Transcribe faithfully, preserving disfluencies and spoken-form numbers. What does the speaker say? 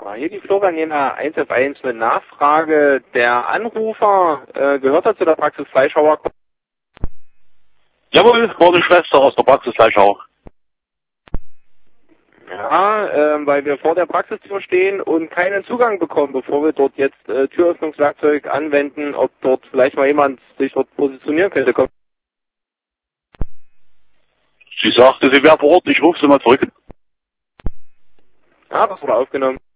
Ah, hier die Florian Jena eins F eins mit Nachfrage. Der Anrufer äh, gehört er zu der Praxis Fleischhauer? Jawohl, war die Schwester aus der Praxis Fleischhauer. Ja, äh, weil wir vor der Praxistür stehen und keinen Zugang bekommen, bevor wir dort jetzt äh, Türöffnungswerkzeug anwenden, ob dort vielleicht mal jemand sich dort positionieren könnte. Komm. Sie sagte, sie wäre vor Ort, ich rufe sie mal zurück. Ja, das wurde aufgenommen.